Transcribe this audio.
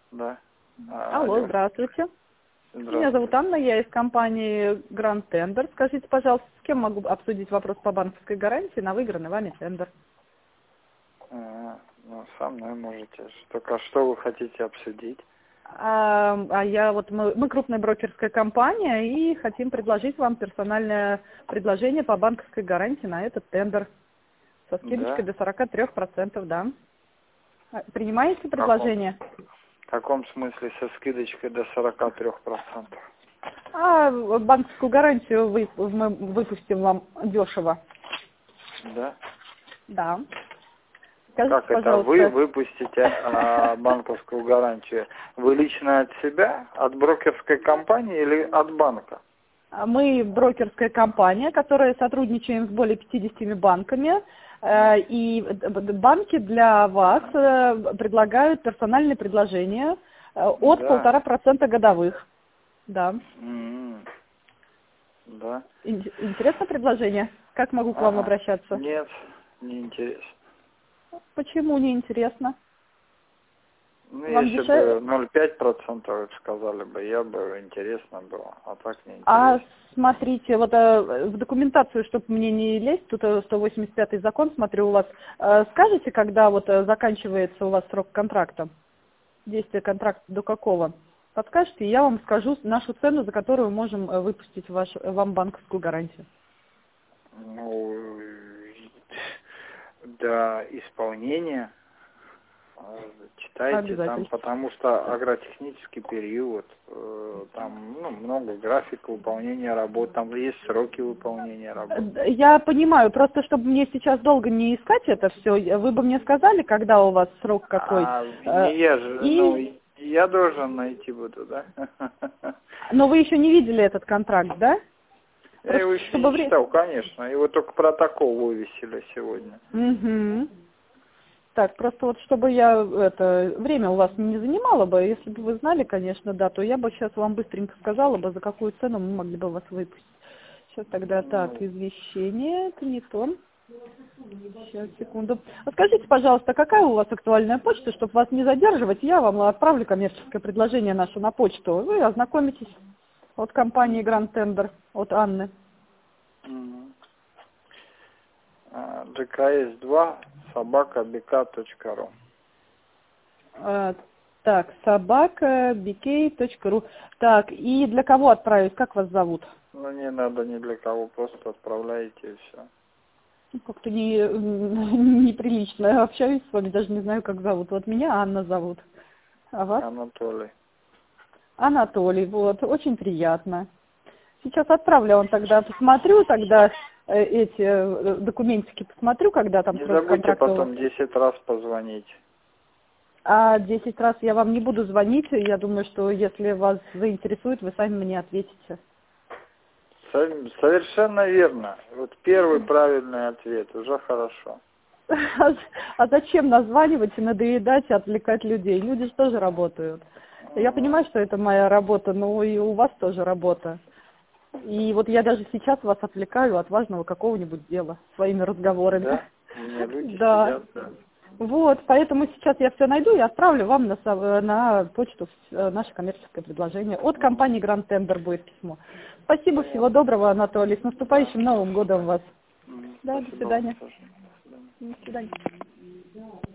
Да. Алло, здравствуйте. Меня зовут Анна, я из компании Grand Tender. Скажите, пожалуйста, с кем могу обсудить вопрос по банковской гарантии на выигранный вами тендер? Ну, со мной можете. Только что вы хотите обсудить? Мы крупная брокерская компания и хотим предложить вам персональное предложение по банковской гарантии на этот тендер со скидочкой до 43%, да. Принимаете предложение? В каком смысле со скидочкой до 43%? Банковскую гарантию мы выпустим вам дешево. Да? Да. Скажите, Как это пожалуйста, вы выпустите банковскую гарантию? Вы лично от себя, от брокерской компании или от банка? мы брокерская компания, которая сотрудничаем с более 50 банками, и банки для вас предлагают персональные предложения от 1,5% годовых. Да. Да. Интересное предложение? Как могу к вам обращаться? Нет, не интересно. Почему не интересно? Ну, Вам если бы 0,5% сказали бы, я бы интересно было, а так не интересно. Смотрите, вот в документацию, чтобы мне не лезть, тут 185-й закон, смотрю у вас, скажите, когда вот заканчивается у вас срок контракта? Действие контракта до какого? Подскажите, я вам скажу нашу цену, за которую можем выпустить вам банковскую гарантию. Ну, до исполнения читайте там, потому что агротехнический период, там много графика выполнения работ, там есть сроки выполнения работ. Я понимаю, просто чтобы мне сейчас долго не искать это все, вы бы мне сказали, когда у вас срок какой? Не я же, я должен найти буду, да? Но вы еще не видели этот контракт, да? Я его еще не читал, конечно, его только протокол вывесили сегодня. Угу. Так, просто вот чтобы время у вас не занимало бы, если бы вы знали, конечно, да, то я бы сейчас вам быстренько сказала бы, за какую цену мы могли бы вас выпустить. Сейчас тогда извещение, это не то. Сейчас, секунду. Скажите, пожалуйста, какая у вас актуальная почта, чтобы вас не задерживать, я вам отправлю коммерческое предложение наше на почту. Вы ознакомитесь от компании Grand Tender, от Анны. GKS2 @bk.ru. Так, @bk.ru. Так, и для кого отправить? Как вас зовут? Ну, не надо ни для кого, просто отправляете и все. Как-то неприлично. Общаюсь с вами, даже не знаю, как зовут. Вот меня Анна зовут. А вас? Анатолий. Анатолий, вот. Очень приятно. Сейчас отправлю вам тогда, посмотрю тогда эти документики, посмотрю, когда там не срок забудьте контракта. Потом 10 раз позвонить. 10 раз я вам не буду звонить. Я думаю, что если вас заинтересует, вы сами мне ответите. Совершенно верно. Вот первый правильный ответ. Уже хорошо. А зачем названивать и надоедать, и отвлекать людей? Люди же тоже работают. Я понимаю, что это моя работа, но и у вас тоже работа. И вот я даже сейчас вас отвлекаю от важного какого-нибудь дела своими разговорами. Да? У меня люди сидят, да. Вот, поэтому сейчас я все найду и отправлю вам на почту наше коммерческое предложение. От компании Grand Tender будет письмо. Спасибо, всего доброго, Анатолий. С наступающим Новым годом вас. Да, до свидания. До свидания.